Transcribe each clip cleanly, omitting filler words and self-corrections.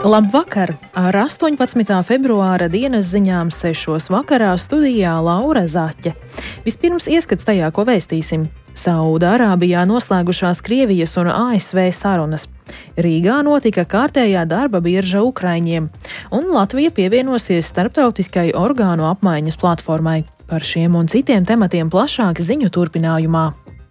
Labvakar! Ar 18. februāra dienas ziņām 6. vakarā studijā Laura Zaķe. Vispirms ieskats tajā, ko vēstīsim. Saūda-Arābijā noslēgušās Krievijas un ASV sarunas. Rīgā notika kārtējā darba birža Ukraiņiem, un Latvija pievienosies starptautiskai orgānu apmaiņas platformai. Par šiem un citiem tematiem plašāk ziņu turpinājumā.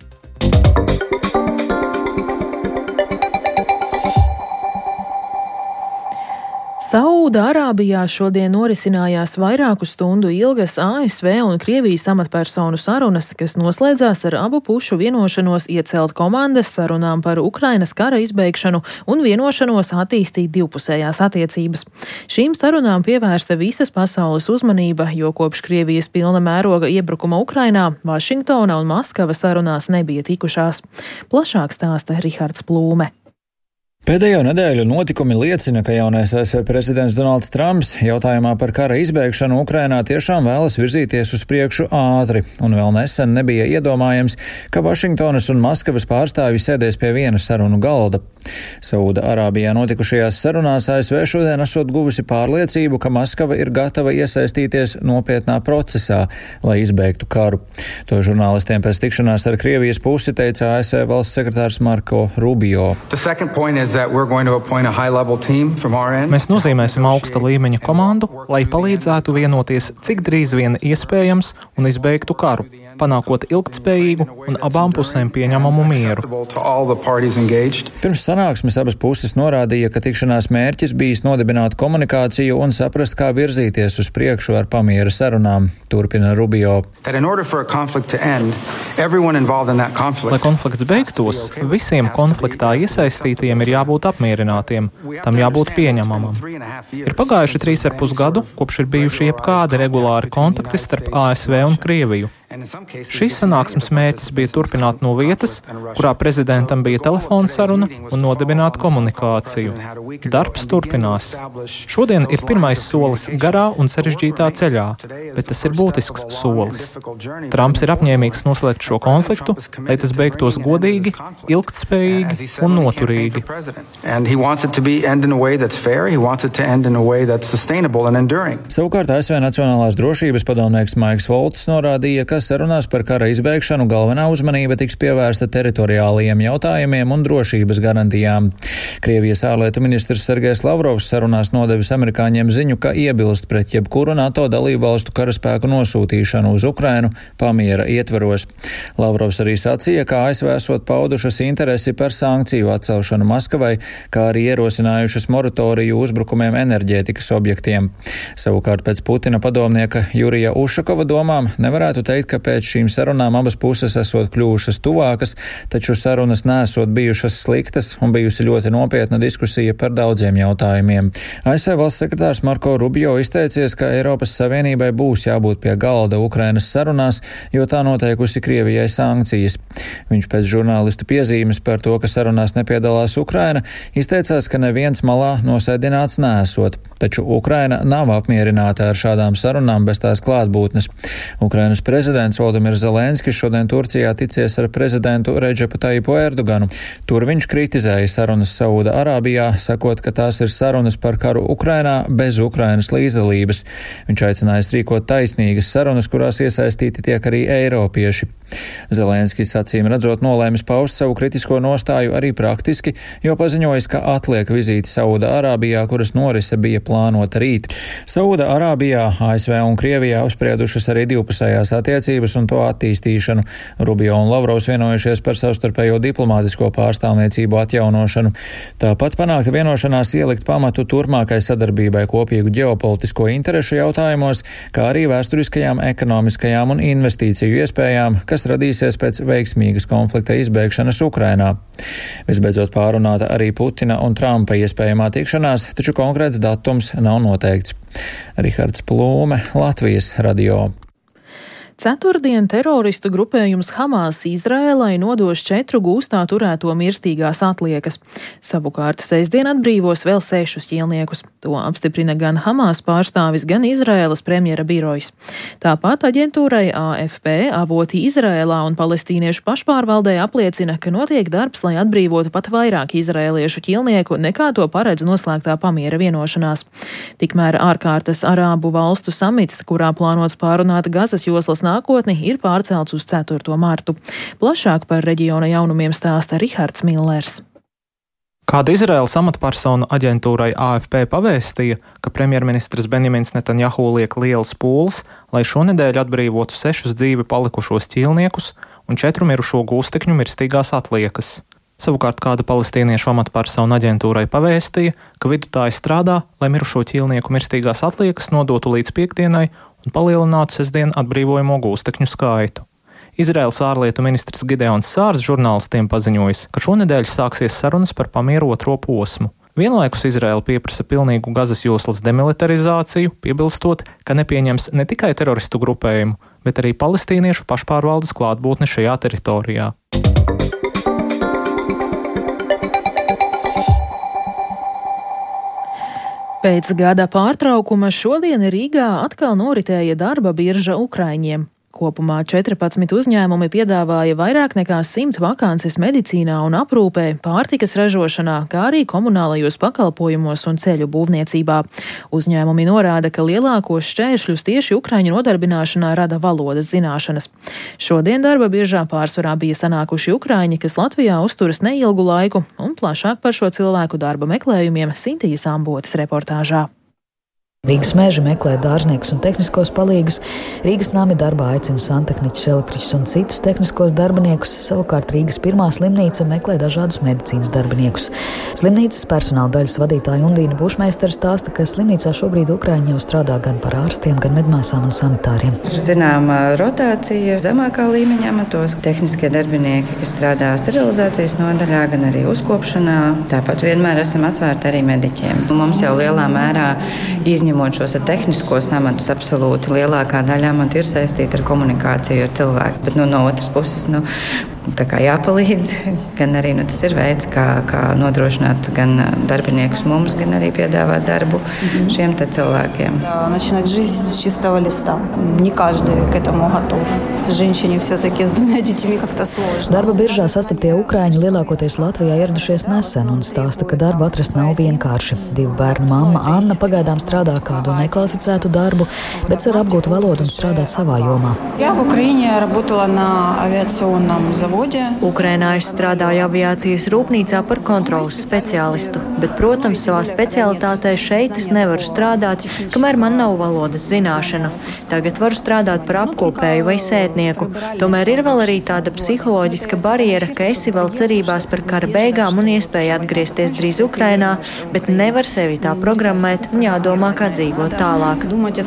Saūda-Arābijā šodien norisinājās vairāku stundu ilgas ASV un Krievijas amatpersonu sarunas, kas noslēdzās ar abu pušu vienošanos iecelt komandas sarunām par Ukrainas kara izbeigšanu un vienošanos attīstīt divpusējās attiecības. Šīm sarunām pievērsta visas pasaules uzmanība, jo kopš Krievijas pilna mēroga iebrukuma Ukrainā Vašingtona un Maskava sarunās nebija tikušās. Plašāk stāsta Rihards Plūme. Pēdējo nedēļu notikumi liecina, ka jaunais ASV prezidents Donalds Trumps jautājumā par kara izbeigšanu Ukrainā tiešām vēlas virzīties uz priekšu ātri, un vēl nesen nebija iedomājams, ka Vašingtonas un Maskavas pārstāvji sēdēs pie viena sarunu galda. Saūda-Arābijā notikušajās sarunās ASV šodien esot guvusi pārliecību, ka Maskava ir gatava iesaistīties nopietnā procesā, lai izbeigtu karu. To žurnālistiem pēc tikšanās ar Krievijas pusi teica ASV valsts sekretārs Marko Rubio. Mēs nozīmēsim augsta līmeņa komandu, lai palīdzētu vienoties cik drīz vien iespējams un izbeigtu karu, panākot ilgtspējīgu un abām pusēm pieņemamu mieru. Pirms sanāksmes abas puses norādīja, ka tikšanās mērķis bijis nodibināt komunikāciju un saprast, kā virzīties uz priekšu ar pamiera sarunām, turpina Rubio. Lai konflikts beigtos, visiem konfliktā iesaistītiem ir jābūt apmierinātiem, tam jābūt pieņemamam. Ir pagājuši 3,5 gadu, kopš ir bijuši jebkādi regulāri kontakti starp ASV un Krieviju. Šīs sanāksmes mērķis bija turpināt no vietas, kurā prezidentam bija telefona saruna, un nodibināt komunikāciju. Darbs turpinās. Šodien ir pirmais solis garā un sarežģītā ceļā, bet tas ir būtisks solis. Trumps ir apņēmīgs noslēgt šo konfliktu, lai tas beigtos godīgi, ilgtspējīgi un noturīgi. Savukārt ASV Nacionālās drošības padomnieks Maiks Volts norādīja, ka sarunās par kara izbeigšanu galvenā uzmanība tiks pievērsta teritoriālajiem jautājumiem un drošības garantijām. Krievijas ārlietu ministrs Sergejs Lavrovs sarunās nodevis amerikāņiem ziņu, ka iebilst pret jebkuru NATO dalībvalstu karaspēku nosūtīšanu uz Ukrainu pamiera ietvaros. Lavrovs arī sacīja, ka ASV esot paudušas interesi par sankciju atcelšanu Maskavai, kā arī ierosinājušas moratoriju uzbrukumiem enerģētikas objektiem. Savukārt pēc Putina padomnieka Jurija Ušakova domām nevarētu teikt, ka pēc šīm sarunām abas puses esot kļuvušas tuvākas, taču sarunas nesot bijušas sliktas un bijusi ļoti nopietna diskusija par daudziem jautājumiem. ASV valsts sekretārs Marko Rubio izteicies, ka Eiropas Savienībai būs jābūt pie galda Ukrainas sarunās, jo tā noteikusi Krievijai sankcijas. Viņš pēc žurnālistu piezīmes par to, ka sarunās nepiedalās Ukraina, izteicās, ka neviens malā nosēdināts nesot, taču Ukraina nav apmierināta ar šādām sarunām bez tās klātbūtnes. Ukrainas prezidents Volodimirs Zelenskis šodien Turcijā ticies ar prezidentu Redžepu Tajipu Erdoganu. Tur viņš kritizēja sarunas Saūda-Arābijā, sakot, ka tās ir sarunas par karu Ukrainā bez Ukrainas līdzdalības. Viņš aicinājis rīkot taisnīgas sarunas, kurās iesaistīti tiek arī eiropieši. Zelenskis acīm redzot nolēmis paust savu kritisko nostāju arī praktiski, jo paziņojis, ka atliek vizīti Saūda-Arābijā, kuras norise bija plānota rīt. Saūda-Arābijā ASV un Krievijā apspriedušas arī divpusējās attiecības un to attīstīšanu. Rubio un Lavrovs vienojušies par savstarpējo diplomātisko pārstāvniecību atjaunošanu. Tāpat panākta vienošanās ielikt pamatu turpmākai sadarbībai kopīgu ģeopolitisko interešu jautājumos, kā arī vēsturiskajām, ekonomiskajām un investīciju iespējām, kas radīsies pēc veiksmīgas konflikta izbeigšanas Ukrainā. Visbeidzot pārunāta arī Putina un Trumpa iespējamā tikšanās, taču konkrēts datums nav noteikts. Rihards Plūme, Latvijas radio. Ceturtdien teroristu grupējums Hamas Izraēlai nodos 4 gūstā turēto mirstīgās atliekas. Savukārt sestdien atbrīvos vēl 6 ķīlniekus. To apstiprina gan Hamas pārstāvis, gan Izraēlas premjera birojs. Tāpat aģentūrai AFP avoti Izraēlā un palestīniešu pašpārvaldē apliecina, ka notiek darbs, lai atbrīvotu pat vairāk izraēliešu ķīlnieku, nekā to paredz noslēgtā pamiera vienošanās. Tikmēr ārkārtas Arābu valstu samits, kurā plānots pārunāt Gazas joslas nākotni, ir pārcelts uz 4. martu. Plašāk par reģiona jaunumiem stāsta Rihards Millers. Kāda Izraēlas amatpersona aģentūrai AFP pavēstīja, ka premjerministrs Benjamins Netanjahu liek lielas pūles, lai šonedēļ atbrīvotu 6 dzīvi palikušos ķīlniekus un 4 mirušo gūstekņu mirstīgās atliekas. Savukārt kāda palestīniešu amatpersona aģentūrai pavēstīja, ka vidutāji strādā, lai mirušo ķīlnieku mirstīgās atliekas nodotu līdz piekdienai un palielinātu sestdien atbrīvojamo gūstekņu skaitu. Izraēlas ārlietu ministrs Gideons Sārs žurnālistiem paziņojis, ka šonedēļ sāksies sarunas par pamieru 2. posmu. Vienlaikus Izraēla pieprasa pilnīgu Gazas joslas demilitarizāciju, piebilstot, ka nepieņems ne tikai teroristu grupējumu, bet arī palestīniešu pašpārvaldes klātbūtni šajā teritorijā. Pēc gada pārtraukuma šodien Rīgā atkal noritēja darba birža Ukraiņiem. Kopumā 14 uzņēmumi piedāvāja vairāk nekā 100 vakances medicīnā un aprūpē, pārtikas ražošanā, kā arī komunālajos pakalpojumos un ceļu būvniecībā. Uzņēmumi norāda, ka lielākos šķēršļus tieši ukraiņu nodarbināšanā rada valodas zināšanas. Šodien darba biržā pārsvarā bija sanākuši ukraiņi, kas Latvijā uzturas neilgu laiku, un plašāk par šo cilvēku darba meklējumiem Sintijas Ambotes reportāžā. Rīgas meži meklē dārzniekus un tehniskos palīgus, Rīgas nami darbā aicina santehniķus, elektriķus un citus tehniskos darbiniekus, savukārt Rīgas pirmā slimnīca meklē dažādus medicīnas darbiniekus. Slimnīcas personāla daļas vadītāja Undīna Bušmeistera stāsta, ka slimnīcā šobrīd Ukraiņi jau strādā gan par ārstiem, gan medmāsām un sanitāriem. Zināma rotācija zemākā līmeņa amatos, tehniskie darbinieki, kas strādā sterilizācijas nodaļā, gan arī uzkopšanā. Tāpat vienmēr esam atvērti arī mediķiem. Mums jau lielā mērā izņemot šos tehniskos amatus, absolūti lielākā daļa amatu ir saistīta ar komunikāciju ar cilvēku. Bet no otras puses, tā kā jāpalīdz, gan arī tas ir veids, kā nodrošināt gan darbiniekus mums, gan arī piedāvāt darbu šiem cilvēkiem. Начинать жизнь с чистого листа. Не каждый к этому готов. Женщине все-таки с 2 детьми как-то сложно. Darba biržā sastiptie ukraiņi lielākoties Latvijā ieradušies nesen un stāsta, ka darbu atrast nav vienkārši. 2 bērnu mamma Anna pagaidām strādā kādu nekvalificētu darbu, bet cer apgūt valodu un strādāt savā jomā. Я в Украине работала на авиационном заводе. Ukrainā es strādāju aviācijas rūpnīcā par kontrolas speciālistu, bet, protams, savā specialitātē šeit es nevaru strādāt, kamēr man nav valodas zināšanu. Tagad varu strādāt par apkopēju vai sētnieku. Tomēr ir vēl arī tāda psiholoģiska barjera, ka esi vēl cerībās par kara beigām un iespēja atgriezties drīz Ukrainā, bet nevar sevi tā programmēt un jādomā, kā dzīvot tālāk.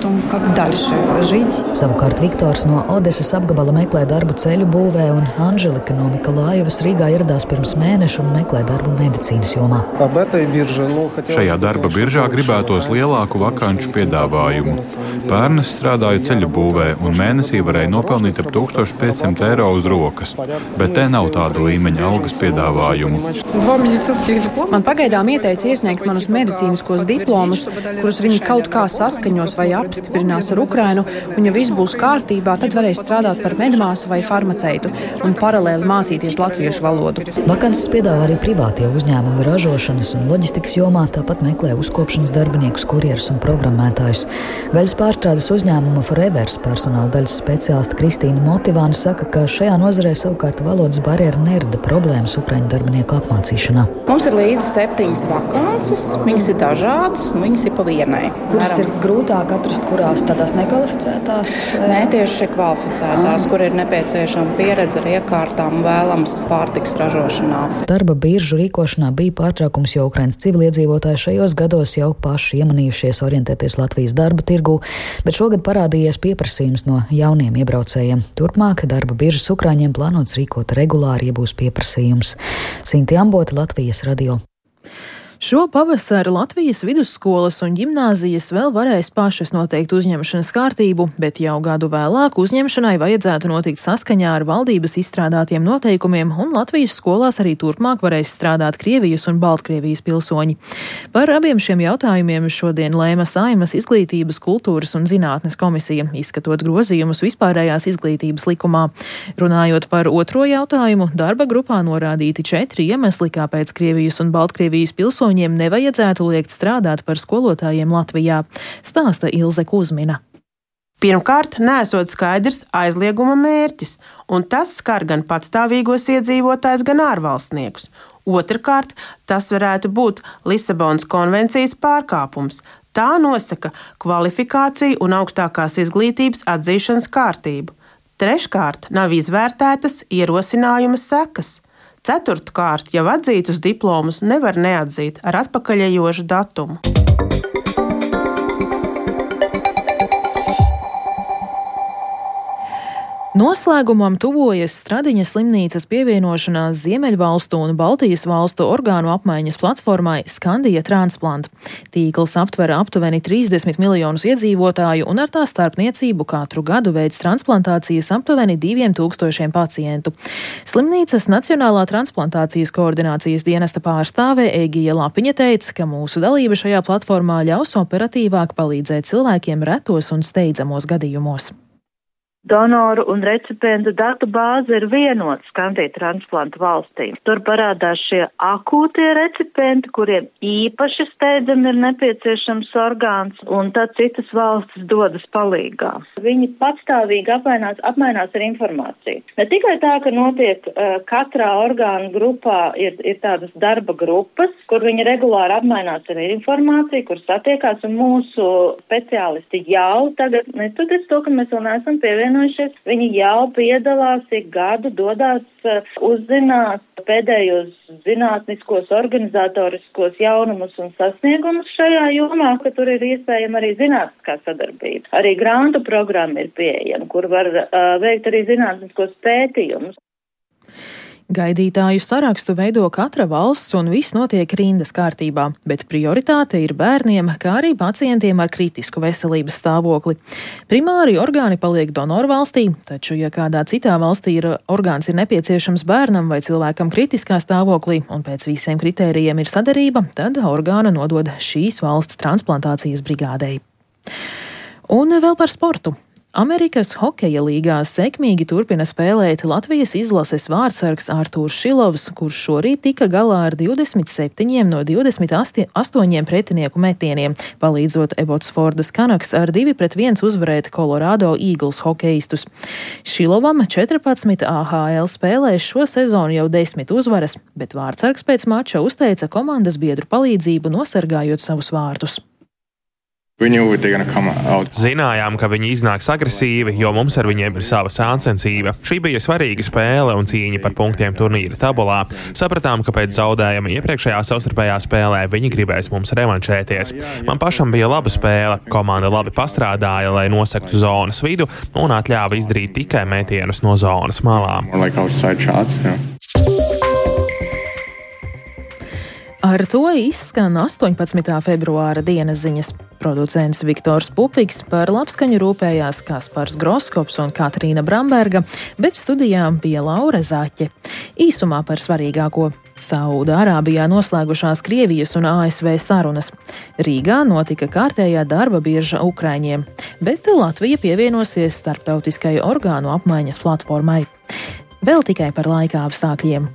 Savukārt Viktors no Odesas apgabala meklē darbu ceļu būvē un Anželika no Mikolājevas Rīgā ieradās pirms mēneša un meklē darbu medicīnas jomā. Šajā darba biržā gribētos lielāku vakanču piedāvājumu. Pērn es strādāju ceļu būvē un mēnesī varēju nopelnīt ap 1500 eiro uz rokas, bet te nav tāda līmeņa algas piedāvājumu. Man pagaidām ieteica iesniegt manus medicīniskos diplomus, kurus viņi kaut kā saskaņos vai apstiprinās ar Ukrainu, un ja viss būs kārtībā, tad varēs strādāt par medmāsu vai farmaceitu un paralēli mācīties latviešu valodu. Vakances piedāvā arī privātie uzņēmumi ražošanas un loģistikas jomā, tāpat meklē uzkopšanas darbiniekus, kurjerus un programmētājus. Gaļas pārstrādes uzņēmuma Forevers personāla daļas speciāliste Kristīna Motivāna saka, ka šajā nozarē savukārt valodas barjera nerada problēmas ukraiņu darbinieku apmācīšanā. Mums ir līdz 7 vakances, viņas ir dažādas un viņas ir pa vienai. Kuras ir grūtāk atrast, kurās tādās nekvalificētās? Nē, tieši kvalificētās, kur ir nepieciešama pieredze ar iekārtām vēlams pārtiks ražošanā. Darba biržu rīkošanā bija pārtraukums, jo Ukrainas civiliedzīvotāji šajos gados jau paši iemanījušies orientēties Latvijas darba tirgū, bet šogad parādījies pieprasījums no jauniem iebraucējiem. Turpmāk darba biržas Ukraiņiem plānots rīkot regulāri, ja būs pieprasījums. Sintija Ambote, Latvijas radio. Šo pavasaru Latvijas vidusskolas un ģimnāzijas vēl varēs pašas noteikt uzņemšanas kārtību, bet jau gadu vēlāk uzņemšanai vajadzētu notikt saskaņā ar valdības izstrādātiem noteikumiem, un Latvijas skolās arī turpmāk varēs strādāt Krievijas un Baltkrievijas pilsoņi. Par abiem šiem jautājumiem šodien lēma Saeimas Izglītības, kultūras un zinātnes komisija, izskatot grozījumus vispārējās izglītības likumā. Runājot par otro jautājumu, darba grupā norādīti 4 iemesli, kāpēc Krievijas un Baltkrievijas pilsoņiem nevajadzētu liekt strādāt par skolotājiem Latvijā, stāsta Ilze Kuzmina. Pirmkārt, nesot skaidrs aizlieguma mērķis, un tas skar gan patstāvīgos iedzīvotājus, gan ārvalstniekus. Otrkārt, tas varētu būt Lisabonas konvencijas pārkāpums. Tā nosaka kvalifikāciju un augstākās izglītības atzīšanas kārtību. Treškārt, nav izvērtētas ierosinājuma sekas. Ceturtkārt, jau atzītus diplomus nevar neatzīt ar atpakaļejošu datumu. Noslēgumam tuvojas Stradiņa slimnīcas pievienošanās Ziemeļvalstu un Baltijas valstu orgānu apmaiņas platformai Skandija Transplant. Tīkls aptver aptuveni 30 miljonus iedzīvotāju un ar tā starpniecību katru gadu veids transplantācijas aptuveni 2000 pacientu. Slimnīcas Nacionālā transplantācijas koordinācijas dienesta pārstāve Egija Lapiņa teica, ka mūsu dalība šajā platformā ļaus operatīvāk palīdzēt cilvēkiem retos un steidzamos gadījumos. Donoru un recipientu datu bāze ir vienota Skandija transplantu valstīm. Tur parādās šie akūtie recipienti, kuriem īpaši steidzami ir nepieciešams orgāns, un tad citas valstis dodas palīgā. Viņi patstāvīgi apmainās ar informāciju. Ne tikai tā, ka notiek katrā orgānu grupā ir tādas darba grupas, kur viņi regulāri apmainās ar informāciju, kur satiekās, un mūsu speciālisti jau tagad, neskatoties to, ka mēs vēl neesam pievienojušies, viņi jau piedalās ik gadu, dodās uzzināt pēdējos zinātniskos, organizatoriskos jaunumus un sasniegumus šajā jomā, ka tur ir iespējama arī zinātniskā sadarbība. Arī grantu programma ir pieejama, kur var veikt arī zinātniskos pētījumus. Gaidītāju sarakstu veido katra valsts un viss notiek rindas kārtībā, bet prioritāte ir bērniem, kā arī pacientiem ar kritisku veselības stāvokli. Primāri orgāni paliek donoru valstī, taču, ja kādā citā valstī orgāns ir nepieciešams bērnam vai cilvēkam kritiskā stāvoklī un pēc visiem kritērijiem ir saderība, tad orgānu nodod šīs valsts transplantācijas brigādei. Un vēl par sportu. Amerikas hokeja līgā sekmīgi turpina spēlēt Latvijas izlases vārdsargs Artūrs Šilovs, kurš šorīt tika galā ar 27 no 28 pretinieku metieniem, palīdzot Ebotsfordas Canucks ar 2-1 uzvarēt Colorado Eagles hokeistus. Šilovam 14 AHL spēlēs šo sezonu jau 10 uzvaras, bet vārdsargs pēc mača uzteica komandas biedru palīdzību, nosargājot savus vārtus. Zinājām, ka viņi iznāks agresīvi, jo mums ar viņiem ir sava sāncensība. Šī bija svarīga spēle un cīņa par punktiem turnīra tabulā. Sapratām, ka pēc zaudējuma iepriekšējā savstarpējā spēlē viņi gribēs mums revanšēties. Man pašam bija laba spēle, komanda labi pastrādāja, lai nosegtu zonas vidu un atļāva izdarīt tikai metienus no zonas malām. Ar to izskan 18. februāra dienas ziņas. Producents Viktors Pupiks, par labskaņu rūpējās Kaspars Groskops un Katrīna Bramberga, bet studijām bija Laura Zaķe. Īsumā par svarīgāko. Saūda-Arābijā noslēgušās Krievijas un ASV sarunas. Rīgā notika kārtējā darba birža Ukraiņiem, bet Latvija pievienosies starptautiskai orgānu apmaiņas platformai. Vēl tikai par laika apstākļiem.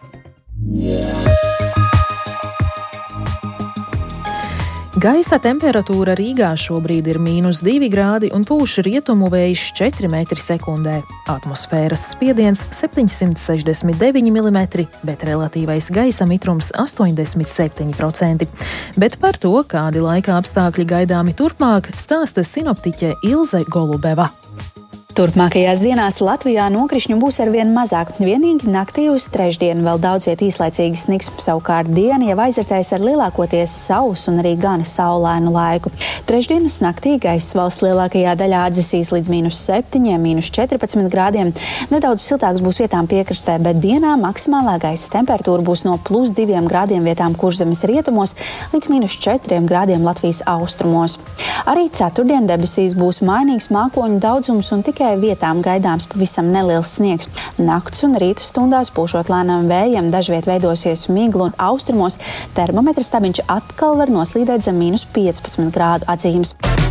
Gaisa temperatūra Rīgā šobrīd ir -2 grādi un pūš rietumu vējš 4 metri sekundē. Atmosfēras spiediens 769 mm, bet relatīvais gaisa mitrums 87%. Bet par to, kādi laika apstākļi gaidāmi turpmāk, stāsta sinoptiķe Ilze Golubeva. Turpmākajās dienās Latvijā nokrišņu būs arvien mazāk. Vienīgi naktī uz trešdienu vēl daudz viet īslaicīgi sniks. Savukārt diena jau aizritēs ar lielākoties sausu un arī gan saulainu laiku. Trešdienas naktī gaiss valsts lielākajā daļā atdzisīs līdz -7, -14 grādiem. Nedaudz siltāks būs vietām piekrastē, bet dienā maksimālā gaisa temperatūra būs no +2 grādiem vietām Kurzemes rietumos līdz -4 grādiem Latvijas austrumos. Arī ceturtdien debesīs būs mainīgs mākoņu daudzums un tikai vietām gaidāms pavisam neliels sniegs. Nakts un rīta stundās pūšot lēnam vējam, dažviet veidosies migla un austrumos termometra stabiņš atkal var noslīdēt zem -15 grādu atzīmes.